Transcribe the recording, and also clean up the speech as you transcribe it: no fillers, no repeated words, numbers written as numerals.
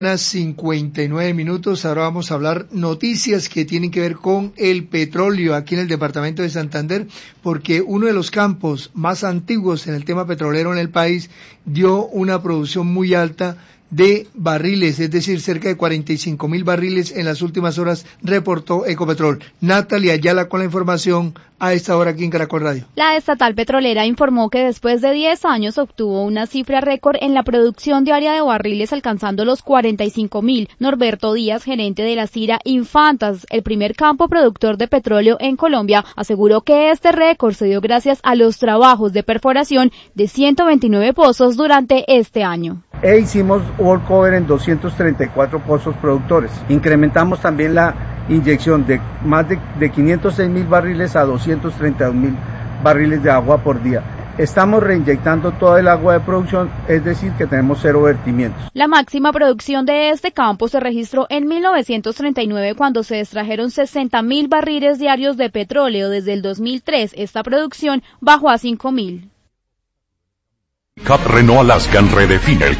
59 minutos. Ahora vamos a hablar noticias que tienen que ver con el petróleo aquí en el departamento de Santander, porque uno de los campos más antiguos en el tema petrolero en el país dio una producción muy alta de barriles, es decir, cerca de 45.000 barriles en las últimas horas, reportó Ecopetrol. Natalia Ayala con la información a esta hora aquí en Caracol Radio. La estatal petrolera informó que después de 10 años obtuvo una cifra récord en la producción diaria de barriles, alcanzando los 45.000. Norberto Díaz, gerente de la CIRA Infantas, el primer campo productor de petróleo en Colombia, aseguró que este récord se dio gracias a los trabajos de perforación de 129 pozos durante este año. Hicimos workover en 234 pozos productores. Incrementamos también la inyección de más de 506.000 barriles a 232.000 barriles de agua por día. Estamos reinyectando todo el agua de producción, es decir, que tenemos 0 vertimientos. La máxima producción de este campo se registró en 1939, cuando se extrajeron 60.000 barriles diarios de petróleo. Desde el 2003, esta producción bajó a 5.000. Renault Alaskan redefine el